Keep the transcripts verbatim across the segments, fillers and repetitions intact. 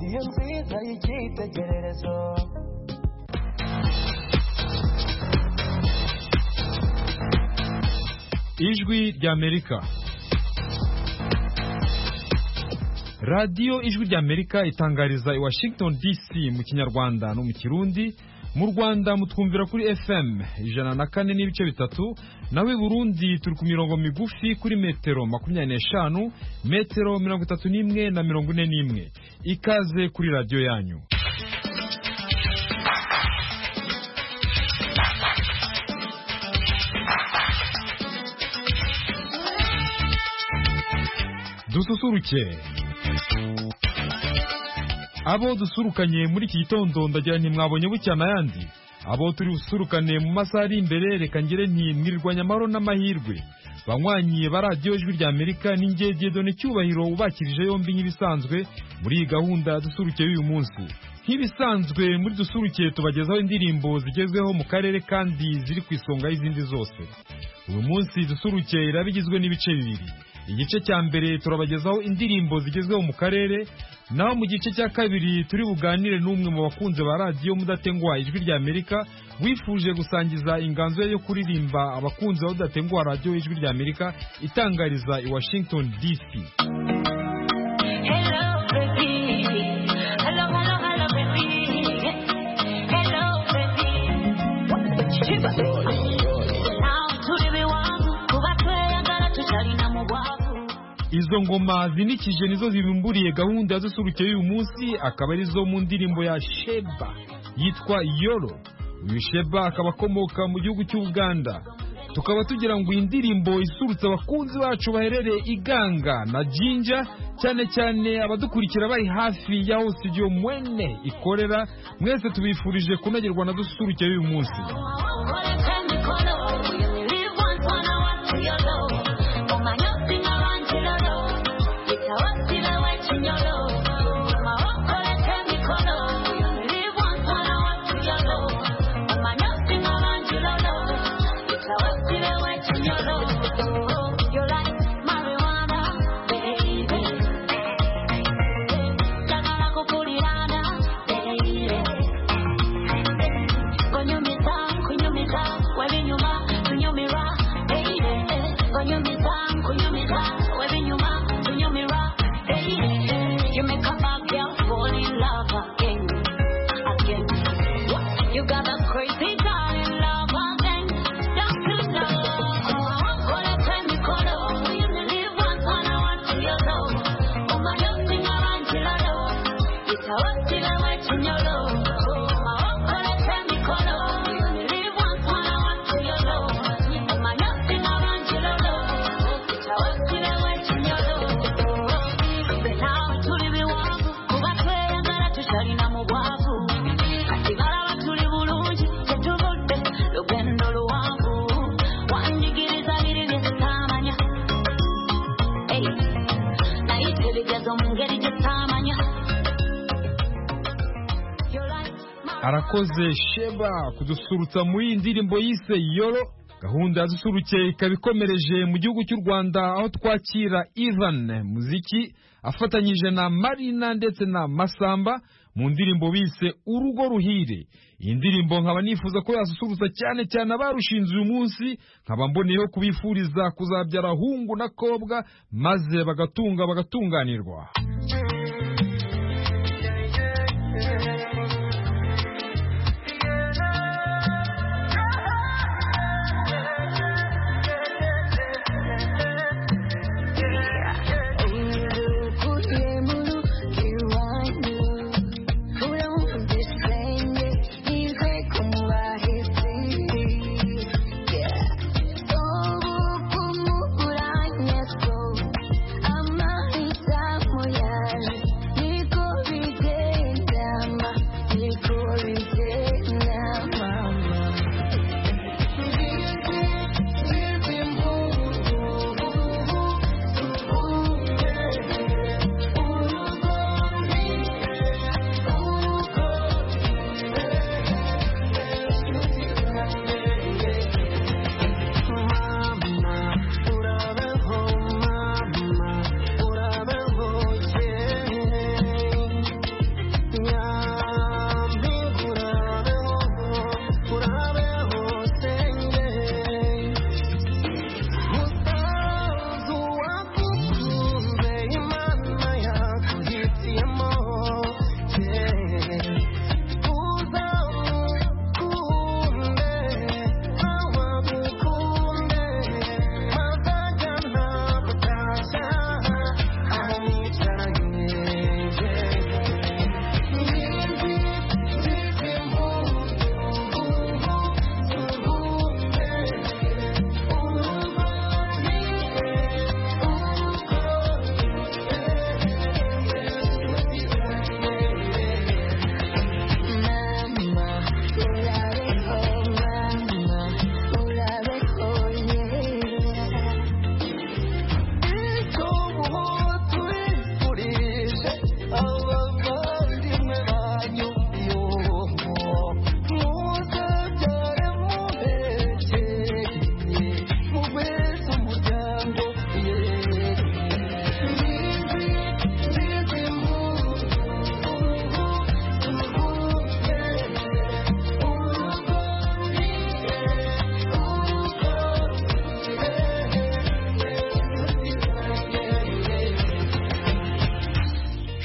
niyo nziza y'icyitegererezo. Ijwi ry'Amerika. Radio Ijwi ry'Amerika itangariza i Washington D C mu Kinyarwanda no mu Kirundi. Mu Rwanda mutwumvira kuri F M ijana na kane n'ibice bitatu, nawe Burundi turi ku mirongo migufi kuri metero makumyabiri n'eshanu, metero mirongo itatu n'imwe na mirongo ine n'imwe. Ikaze kuri radio yanyu. Dususuruke. Abo dusurukanye muri iki gitondo ndagira nti mwabonye bucyana yandi. Abo turi usurukane mu masaha ari imbere reka ngire nti mwirirwanya amahoro n'amahirwe. Banywanyiye ba Radio Ijwi ry'Amerika n'ingege done cyubahiro ubakirije yombi nk'ibisanzwe muri iyi gahunda dusuruke y'uyu munsi. Nk'ibisanzwe muri dusuruke tubagezaho indirimbo zigezweho mu karere kandi ziri ku isonga y'izindi zose. Uyu munsi dusuruke irabigizwe n'ibice bibiri. Igice cya mbere turabagezaho indirimbo zigezweho mu karere, naho mu gice cya kabiri turi buganire n'umwe mu bakunze ba radio mudatengwa Ijwi ry'Amerika wifuje gusangiza inganzo yo kuririmba abakunze badatengwa radio Ijwi ry'Amerika itangariza i Washington D C. Hello baby, hello hello hello baby, hello baby. Izo ngoma zinikije nizo zibimburiye gahunda ya dusuruke y'uyu munsi, akaba ari zo mu ndirimbo ya Sheba yitwa Yolo. Uyu Sheba akaba akomoka mu gihugu cy'u Uganda. Tukaba tugira ngo indirimbo isurutse abakunzi bacu baherereye Iganga na Jinja, cyane cyane abadukurikira bari hafi y'aho studio mwene ikorera. Mwese tubifurije kunogerwa na dusuruke y'uyu munsi. Arakoze Sheba kudusurutsa muri indirimbo yise Yolo. Gahunda dusuruke ikabikomereje mu gihugu cy'u Rwanda, aho twakira Ivan Muziki afatanyije na Marina ndetse na Masamba mu ndirimbo bise Urugo Ruhire. Iyi ndirimbo nkaba nifuza ko yasusurutsa cyane cyane abarushinze uyu munsi, nkaba mboneyeho kubifuriza kuzabyara hungu na kobwa maze bagatunga bagatunganirwa. Yeah.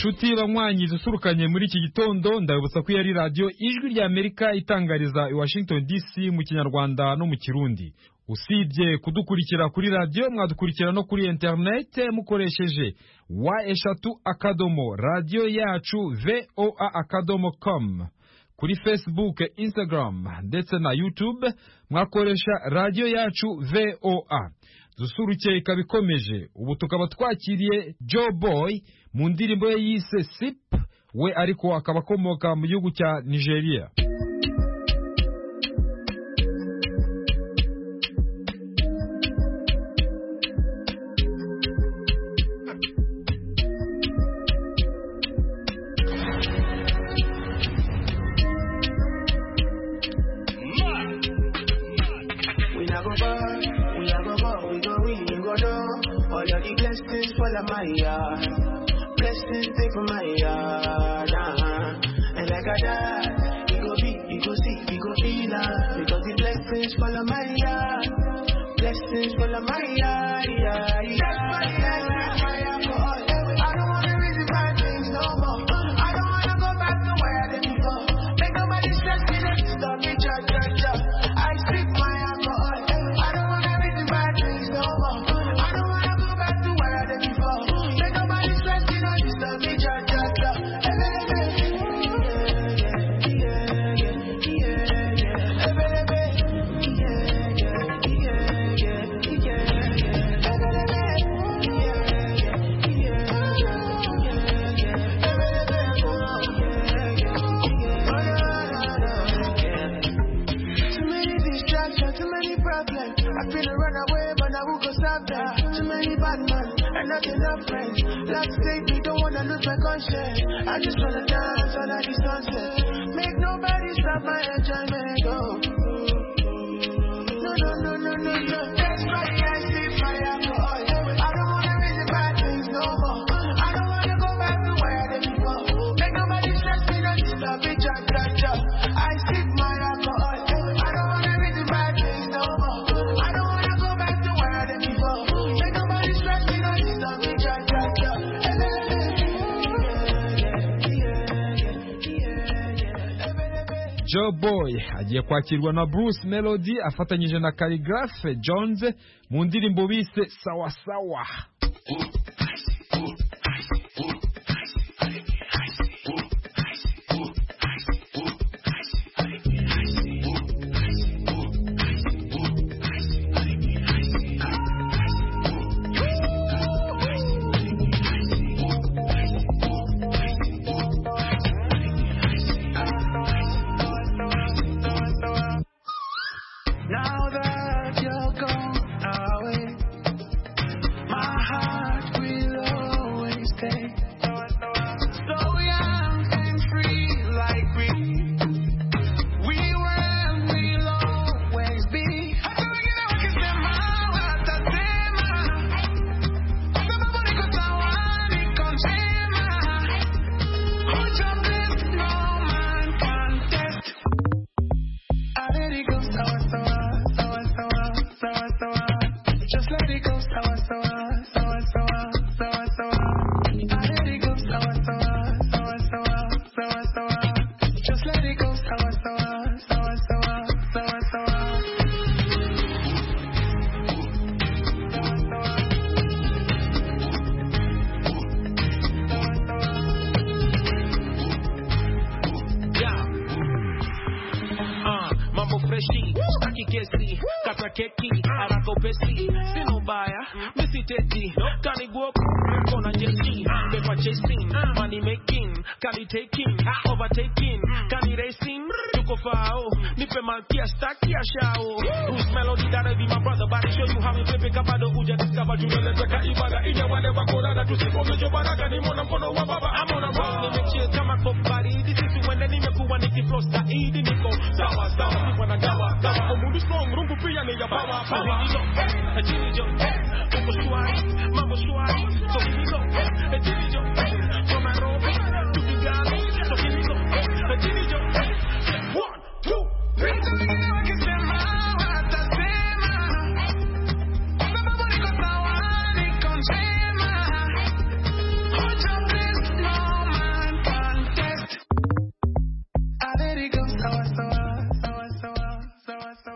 Nshuti banywanyi dusurukanye muri iki gitondo ndabutsa ko yari radio Ijwi rya Amerika itangariza i Washington D C mu Kinyarwanda no mu Kirundi. Usibye kudukurikira kuri radio mwadukurikira no kuri internet mukoresheje wa eshatu akadomo radio yacu voa akadomo com, kuri Facebook, Instagram ndetse na YouTube mwakoresha radio yacu V O A. Dusuruke ikabikomeje. Ubu tukaba twakiriye Joe Boy mu ndirimbo ye yise Sip, we ariko akaba akomoka mu gihugu cya Nigeria. My yard, blessings take from my yard, uh-huh. And like I died, you go be, you go see, you go feel uh, because the blessings follow my yard, blessings follow my yard, yeah, yeah. That's why I like my alcohol. I don't wanna reason bad things no more. I don't wanna go back to where I did before. Make nobody stress me, let's stop me, cha cha cha. I sip my alcohol. I don't wanna reason bad things no more. I don't wanna go back to where I did before. Not enough friends. Last day we don't wanna lose my conscience. I just wanna dance under the sunset. Make nobody stop my enjoyment. Oh. No, no, no, no, no, no. That's why I sip my alcohol. I don't wanna reason bad things no more. I don't wanna go back to where I did before. Make nobody stress me, not stop it, cha cha cha. I sip my alcohol. I don't wanna reason bad things no more. I don't wanna go back to where I did before. Make nobody stress me. Joe Boy agiye kwakirwa na Bruce Melody afatanyije na Calligraph Jones mu ndirimbo bise Sawa Sawa. No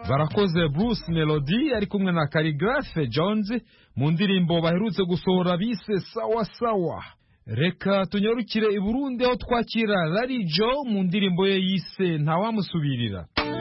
barakoze Bruce Melody ari kumwe na Calligraphe Jones mu ndirimbo baherutse gusohora bise sawa sawa. Reka tunyarukire i Burundi aho twakira Larry Joe mu ndirimbo ye yise ntawamusubirira.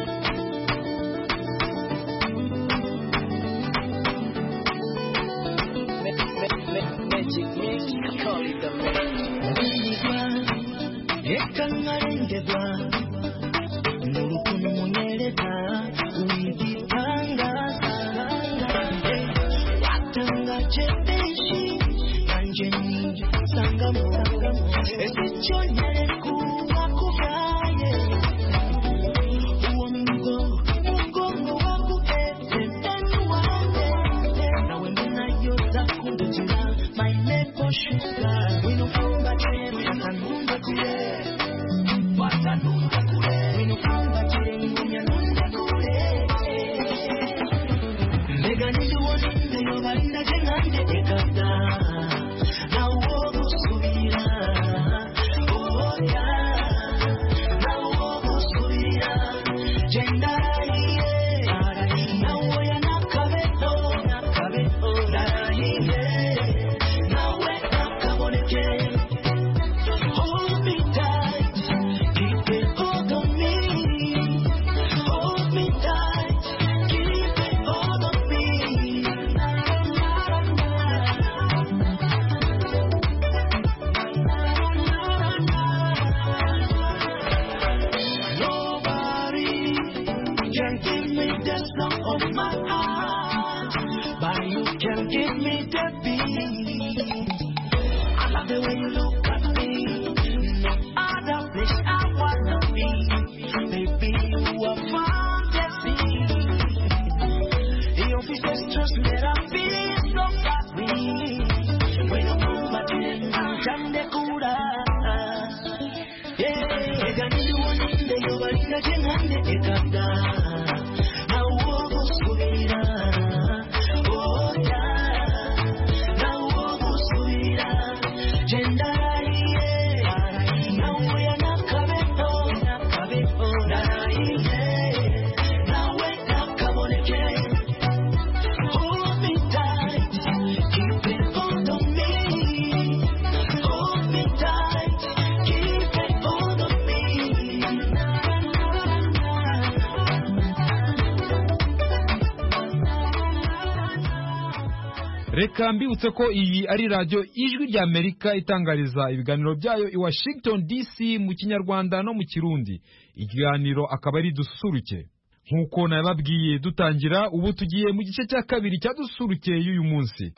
Reka mbibutse ko iyi ari radio Ijwi rya Amerika itangariza ibiganiro byayo i Washington D C mu Kinyarwanda no mu Kirundi. Ikiganiro akaba ari dususuruke. Nkuko nababwiye dutangira, ubu tugiye mu gice cya kabiri cya dususuruke y'uyu munsi.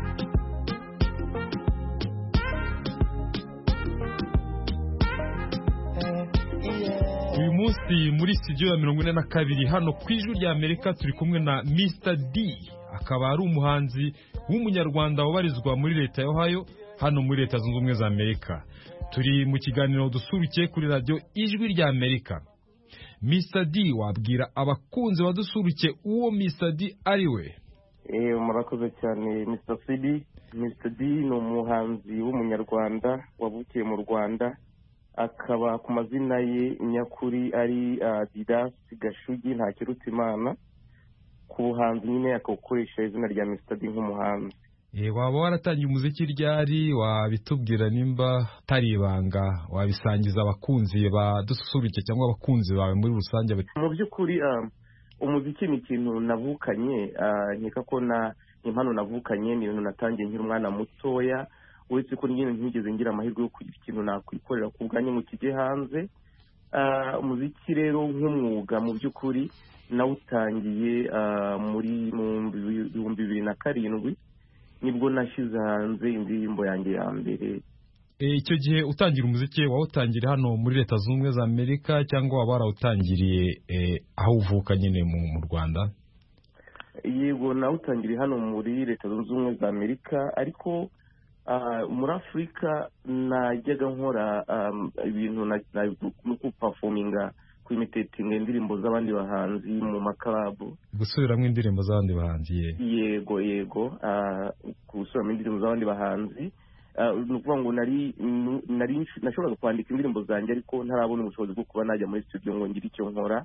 Uyu munsi muri studio ya mirongo ine na kabiri hano ku Ijwi rya Amerika turi kumwe na mister D. Akaba ari umuhanzi w'umunyarwanda wabarizwa muri leta ya Ohio hano muri leta zunze ubumwe za Amerika. Turi mu kiganiro dusurukiye kuri radio Ijwi rya Amerika. mister D, wabwira abakunzi badusurukiye uwo mister D ari we? Eh, murakoze cyane mister C D. mister D ni umuhanzi w'umunyarwanda wavukiye mu Rwanda, akaba ku mazina ye nyakuri ari uh, Didas Gashugi Ntakirutimana. Ku buhanzi nyine akakoresha izina rya mister D nk'umuhanzi. Eh, waba waratangiye umuziki ryari? Wabitubwira nimba tari ibanga, wabisangiza abakunzi badususurike cyangwa abakunzi bawe muri rusange? Mu by'ukuri uh, umuziki ni ikintu navukanye, uh, nkeka ko na impano navukanye, ni ibintu natangiye nkiri umwana mutoya, uretse ko nyine ntigeze ngira amahirwe yo kugira ikintu nakwikorera ku bwanjye ngo kijye hanze. Uh, umuziki rero nk'umwuga mu by'ukuri nawutangiye uh, muri mu bihumbi bibiri na karindwi, nibwo nashyize hanze indirimbo yanjye ya mbere. Eh, icyo gihe utangira umuziki wawutangiriye hano muri leta zunze ubumwe za Amerika cyangwa waba warawutangiriye eh, aho uvuka nyine mu, mu Rwanda? Yego, nawutangiriye hano muri leta zunze ubumwe za Amerika, ariko uh, muri Afurika najyaga nkora um, ibintu na, na, no kuperforminga kwimitatinga indirimbo z'abandi bahanzi mu makarabu. Gusubiramo indirimbo z'abandi bahanzi? Ye. Yego yego, uh, gusubiramo indirimbo z'abandi bahanzi. Uh, nukuvuga ngo nari nari nashoboraga kwandika indirimbo zanjye ariko ntarabona ubushobozi bwo kuba najya muri studio ngo ngire icyo nkora.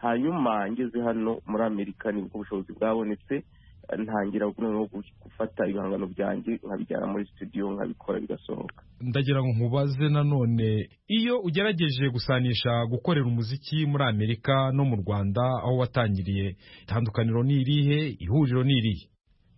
hanyuma ngeze hano muri Amerika nibwo ubushobozi bwabonetse ntangira no gufata ibihangano byanjye nkabijyana muri studio nkabikora bigasohoka. Ndagira ngo nkubaze nanone, iyo ugerageje gusanisha gukorera umuziki muri Amerika no mu Rwanda aho watangiriye, itandukaniro ni irihe, ihuriro ni irihe?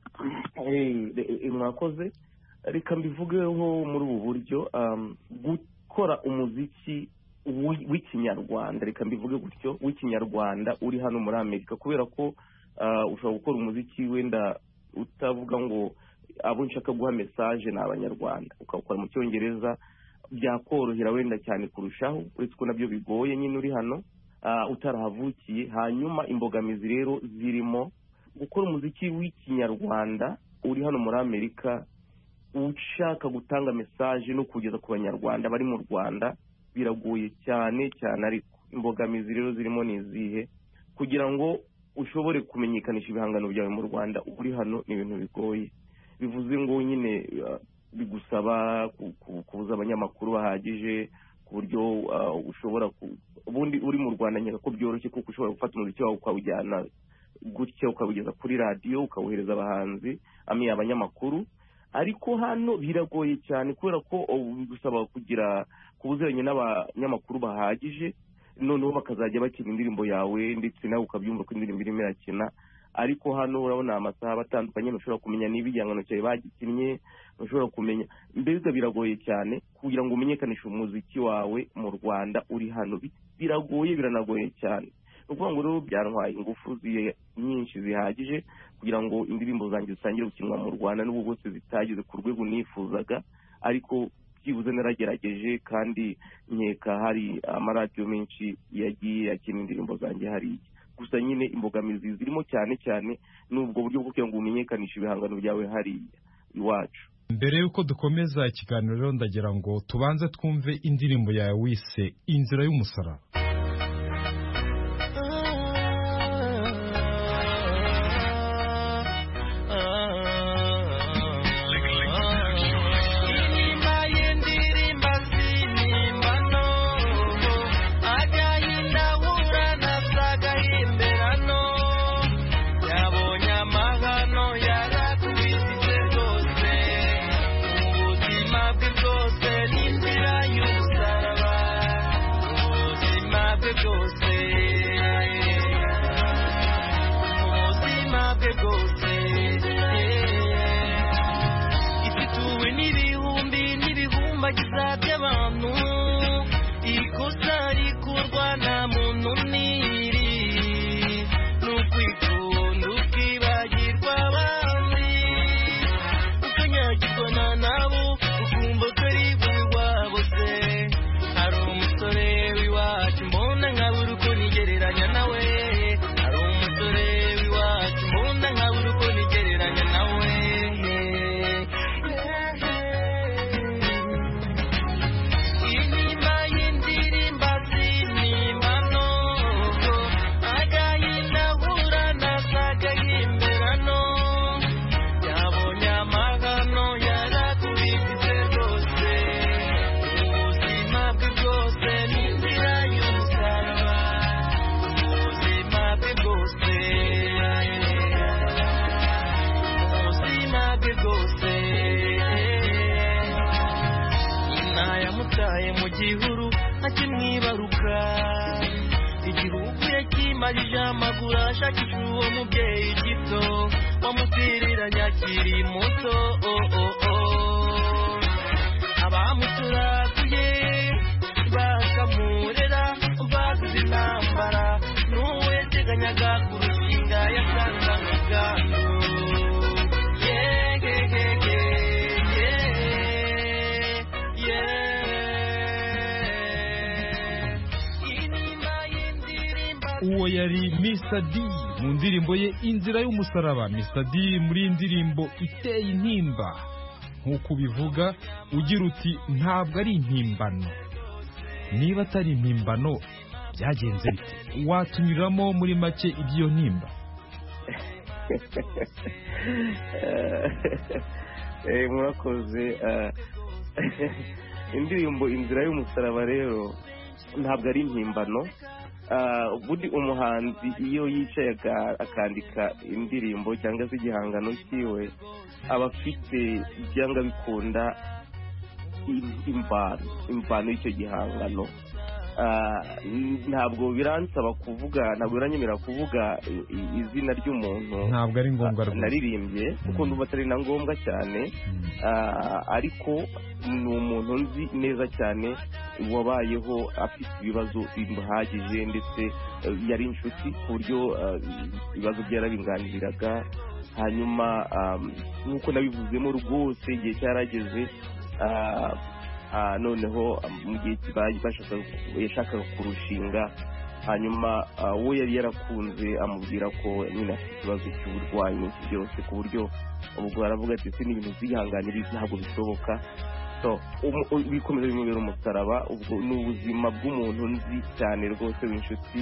Eh, mwakoze reka mbivugeho muri ubu buryo, gukora umuziki w'ikinyarwanda, reka mbivuge gutyo, w'ikinyarwanda uri hano muri Amerika, kubera ko ushobora gukora umuziki wenda utavuga ngo abo nshaka guha message ni abanyarwanda, ukawukora mu cyongereza, byakorohera wenda cyane kurushaho, uretse ko nabyo bigoye nyine uri hano utarahavukiye. Hanyuma imbogamizi rero zirimo gukora umuziki w'ikinyarwanda uri hano muri Amerika ushaka gutanga message no kugeza ku banyarwanda bari mu Rwanda, biragoye cyane cyane. Ariko imbogamizi rero zirimo ni izihe? Kugira ngo ushobore kumenyekanisha ibihangano byawe mu Rwanda uri hano ni ibintu bigoye. Bivuze ngo nyine bigusaba kubuza abanyamakuru bahagije ku buryo ushobora ubundi uri mu Rwanda nyaka ko byoroshye kuko ushobora gufata umuziki wawe ukawujyana gutya ukawugeza kuri radio ukawuhereza abahanzi ami abanyamakuru. Ariko hano biragoye cyane kubera ko bigusaba kugira kubuzanye n'abanyamakuru bahagije, noneho bakazajya bakina indirimbo yawe ndetse nawe ukabyumva ko indirimbo irimo irakina. Ariko hano urabona amasaha batandukanye, ntushobora kumenya niba igihangano cyawe bagikinnye, ntushobora kumenya, mbega biragoye cyane kugira ngo umenyekanishe umuziki wawe mu Rwanda uri hano. Biragoye, biranagoye cyane. Ukuvuga ngo rero byantwaye ingufu nyinshi zihagije kugira ngo indirimbo zanjye zitangire gukinwa mu Rwanda, n'ubwo bwose zitageze ku rwego nifuzaga, ariko byibuze naragerageje, kandi nkeka hari amaradiyo menshi yagiye akina indirimbo zanjye hariya. Gusa nyine imbogamizi zirimo cyane cyane n'ubwo buryo bwo kugira ngo umenyekanishe ibihangano byawe hariya iwacu. Mbere yuko dukomeza ikiganiro rero ndagira ngo tubanze twumve indirimbo yawe wise Inzira y'Umusaraba. Uwo yari mister D mu ndirimbo ye Inzira y'Umusaraba. mister D muri indirimbo iteye intimba, nk'uko ubivuga ugira uti ntabwo ari impimbano. Niba atari impimbano byagenze bite? Watunyuramo muri make iby'iyo ntimba? eh murakoze. Indirimbo Inzira y'Umusaraba rero ntabwo ari impimbano, buri umuhanzi iyo yicaye akandika indirimbo cyangwa se igihangano cyiwe aba afite byanga bikunda imvano imvano y'icyo gihangano. ntabwo biransaba kuvuga ntabwo biranyemera kuvuga izina ry'umuntu ntabwo ari ngombwa naririmbye kuko ndumva atari na ngombwa cyane, ariko ni umuntu nzi neza cyane wabayeho afite ibibazo bimuhagije ndetse yari inshuti ku buryo ibibazo byarabinganiriraga. hanyuma nk'uko nabivuzemo rwose igihe cyarageze noneho mu gihe yashakaga kurushinga, hanyuma we yari yarakunze amubwira ko nyine afite ikibazo cy'uburwayi n'iki byose, ku buryo ubwo aravuga ati ese n'ibintu byihanganira ntabwo bishoboka. bikomeza bimubera umusaraba. ubwo ni ubuzima bw'umuntu nzi cyane rwose w'inshuti.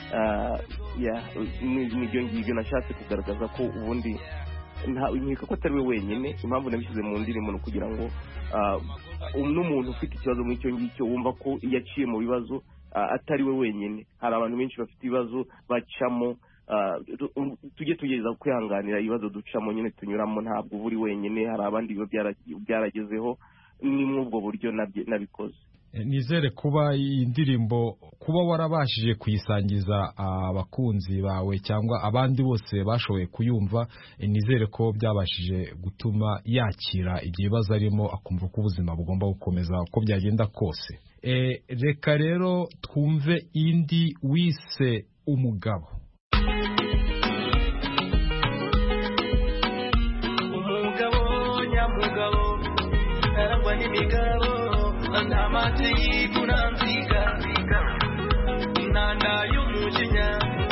n'ibyo ngibyo nashatse kugaragaza ko ubundi nkeka ko atari we wenyine. impamvu nabishyize mu ndirimbo ni ukugira ngo n'umuntu ufite ikibazo muri icyo ngicyo wumva ko iyo aciye mu bibazo atari we wenyine. hari abantu benshi bafite ibibazo bacamo, tujye tugereza kwihanganira ibibazo ducamo nyine tunyuramo, ntabwo uba uri wenyine, hari abandi biba byaragezeho. ni muri ubwo buryo nabikoze. nizere kuba iyi ndirimbo kuba warabashije kuyisangiza abakunzi bawe cyangwa abandi bose bashoboye kuyumva, nizere ko byabashije gutuma yakira ibyo bibazo arimo, akumva ko ubuzima bugomba gukomeza uko byagenda kose. reka rero twumve indi wise umugabo. umugabo nyamugabo arangwa n'imigabo nta mateka uranziga intanda y'umujinya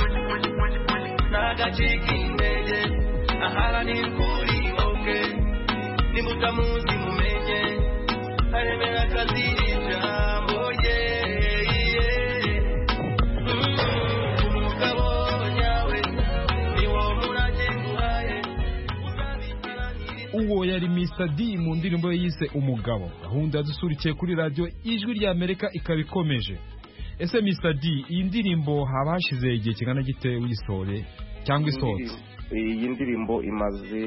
n'agacika intege aharanira ukuri oke nimutamuzi mumenye aremera akazira ijambo ye umugabo nyawe niwo murage nguhaye. uwo yari Mister D mu ndirimbo ye yise umugabo. gahunda dusurikiye kuri radio Ijwi rya Amerika ikaba ikomeje. ese Mister D, iyi ndirimbo haba hashize igihe kingana gite uyisore cyangwa isohotse? iyi ndirimbo imaze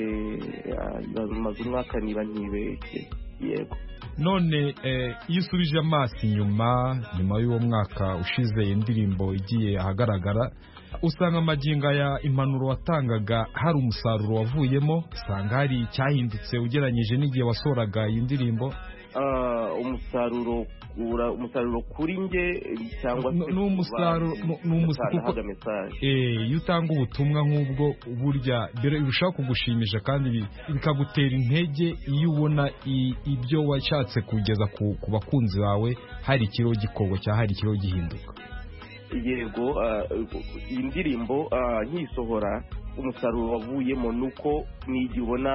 imaze umwaka niba ntibeshye. yego. none iyo usubije amaso inyuma nyuma y'uwo mwaka ushize iyi ndirimbo igiye ahagaragara, usanga amagingo ya impanuro watangaga hari umusaruro wavuyemo? usanga hari icyahindutse ugereranyije n'igihe wasoraga iyi ndirimbo? umusaruro umusaruro kuri nge cyangwa se n'umusaruro n'umusaruro eh iyo utanga ubutumwa nk'ubwo burya birushaho kugushimisha kandi bikagutera intege iyo ubona ibyo washatse kugeza ku bakunzi bawe hari ikiro gikorwa cya hari ikiro gihinduka. yego. iyi ndirimbo nkisohora umusaruro wavuyemo nuko n'igihe ubona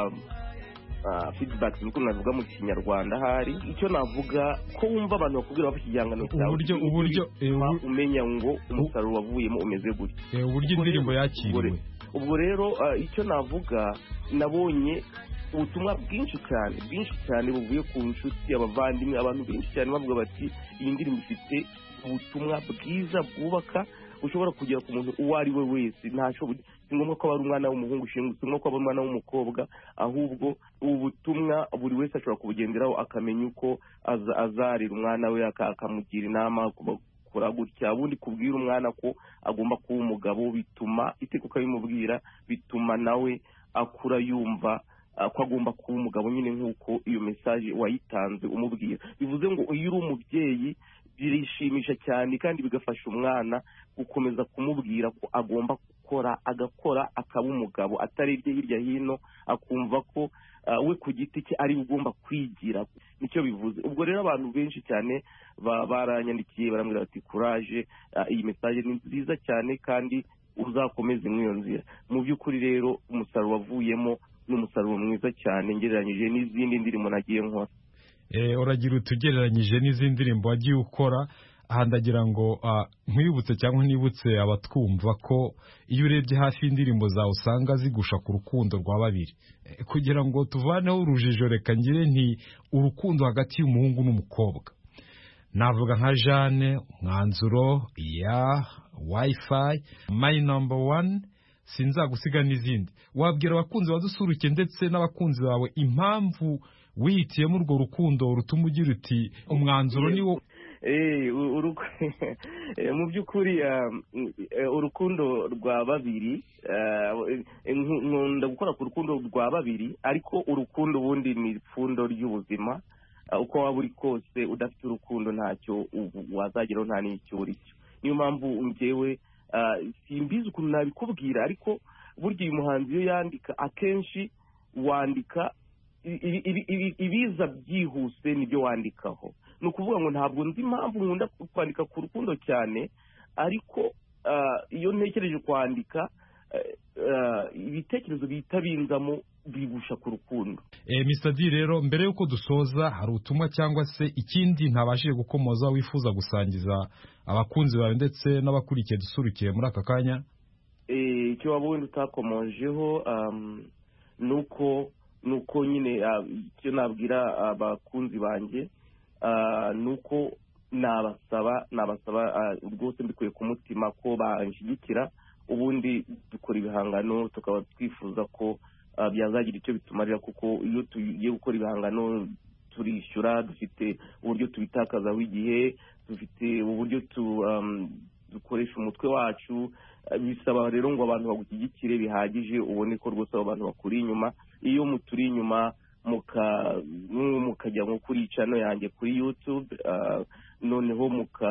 feedback nuko navuga mu kinyarwanda, hari icyo navuga ko wumva abantu bakubwira bafite igihangano cyawe uburyo uburyo umenya ngo umusaruro wavuyemo umeze gutya, uburyo indirimbo yakiriwe. ubwo rero icyo navuga, nabonye ubutumwa bwinshi cyane bwinshi cyane buvuye ku nshuti, abavandimwe, abantu benshi cyane bavuga bati iyi ndirimbo ifite ubutumwa bwiza bwubaka ushobora kugera ku muntu uwo ari we wese. ntashobora si ngombwa ko aba ari umwana w'umuhungu, si ngombwa ko aba ari umwana w'umukobwa, ahubwo ubu butumwa buri wese ashobora kubugenderaho akamenya uko azarira umwana we, akamugira inama kura gutya. ubundi kubwira umwana ko agomba kuba umugabo bituma iteka ukabimubwira, bituma nawe akura yumva ko agomba kuba umugabo nyine nk'uko iyo message wayitanze umubwira. bivuze ngo iyo uri umubyeyi birishimisha cyane kandi bigafasha umwana gukomeza kumubwira ko agomba gukora agakora akaba umugabo, atari irye hirya hino, akumva ko we ku giti cye ari ugomba kwigira. nicyo bivuze. ubwo rero abantu benshi cyane baranyandikiye barambwira bati courage, iyi message ni nziza cyane kandi uzakomeze mw'iyo nzira. mu by'ukuri rero umusaruro wavuyemo ni umusaruro mwiza cyane ngereranyije n'izindi ndirimbo nagiye nkora. uragira utugereranyije n'izindi ndirimbo wagiye ukora. aha ndagira ngo nkwibutse cyangwa nibutse abatwumva ko iyo urebye hafi y'indirimbo zawe usanga zigusha ku rukundo rwa babiri. kugira ngo tuvaneho urujijo, reka ngire nti urukundo hagati y'umuhungu n'umukobwa. navuga nka Jeanne, Umwanzuro, ya Wi-Fi, My Number One, sinzagusiga n'izindi. Wabwira abakunzi badusuruke ndetse n'abakunzi bawe impamvu wihitiyemo urwo rukundo rutuma ugira uti umwanzuro ni wo? Eh, mu by'ukuri urukundo rwa babiri, nkunda gukora ku rukundo rwa babiri, ariko urukundo ubundi ni ipfundo ry'ubuzima. Uko waba uri kose udafite urukundo ntacyo wazageraho, nta n'icyo uri cyo. Niyo mpamvu njyewe simbizi ukuntu nabikubwira, ariko burya uyu muhanzi iyo yandika akenshi wandika ibiza byihuse nibyo wandikaho. Ni ukuvuga ngo ntabwo nzi impamvu nkunda kwandika ku rukundo cyane, ariko iyo ntekereje kwandika ibitekerezo bihita binzamo bigusha ku rukundo. Eh, mister D, rero mbere yuko dusoza, hari utumwa cyangwa se ikindi ntabashije gukomoza wifuza gusangiza abakunzi bawe ndetse n'abakurikiye dusurukiye muri aka kanya? Eh, icyo wabonye utakomojeho um, nuko nuko nyine icyo nabwira abakunzi banjye nuko nabasaba nabasaba rwose mbikuye ku mutima ko banshyigikira, ubundi dukora ibihangano tukaba twifuza ko byazagira icyo bitumarira, kuko iyo tugiye gukora ibihangano turishyura, dufite uburyo tubitakazaho igihe, dufite uburyo dukoresha umutwe wacu. Bisaba rero ngo abantu bagushyigikire bihagije, ubone ko rwose abantu bakuri inyuma. Iyo muturi inyuma mukajya nko kuri channel yanjye kuri YouTube, noneho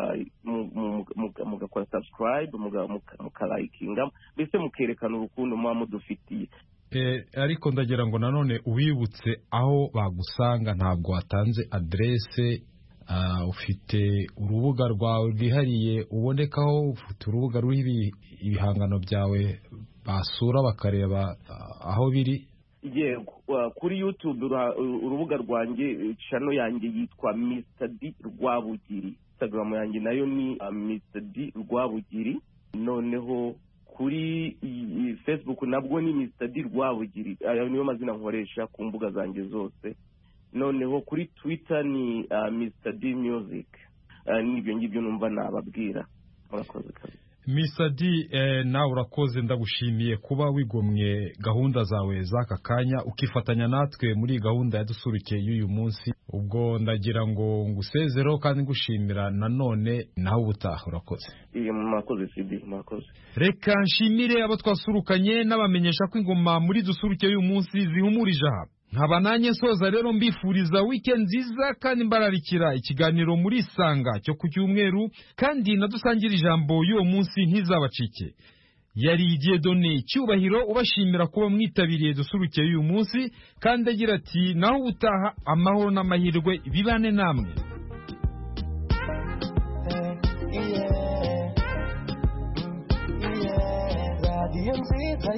mugakora subscribe, mukalikinga, mbese mukerekana urukundo muba mudufitiye. Eh, ariko ndagira ngo nanone ubibutse aho bagusanga. Ntabwo watanze adresse. Uh, ufite urubuga rwawe rwihariye ubonekaho, ufite urubuga ruriho ibihangano byawe basura bakareba uh, aho biri? Yego, uh, kuri YouTube urubuga rwanjye, channel yanjye yitwa mister D Rwabugiri. Instagram yanjye nayo ni uh, mister D Rwabugiri. Noneho kuri Facebook nabwo ni mister D Rwabugiri. Ayo niyo mazina nkoresha ku mbuga zanjye zose. Noneho kuri Twitter ni uh, mister D Music. Uh, nibyo ngibyo numva nababwira. Murakoze kandi. mister D, eh, nawe urakoze, ndagushimiye kuba wigomwe gahunda zawe z'aka kanya ukifatanya natwe muri gahunda yadusurukiye y'uyu munsi. Ubwo ndagira ngo ngusezero kandi ngushimira nanone, nawe ubutaha. Urakoze. Iyo murakoze C D, murakoze. Reka nshimire abo twasurukanye n'abamenyesha ko ingoma muri dusurukiye y'uyu munsi zihumurije aha. Nkaba nanjye nsoza rero mbifuriza weekend nziza kandi mbararikira ikiganiro muri Sanga cyo ku cyumweru, kandi nadusangira ijambo y'uwo munsi ntizabacike. Yari igihe done cyubahiro ubashimira kuba mwitabiriye dusurukiye y'uyu munsi, kandi agira ati naho utaha amahoro n'amahirwe bibane namwe. Radio nziza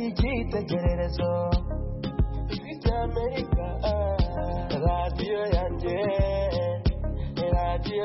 y'igitekererezo, America, radio yanjye.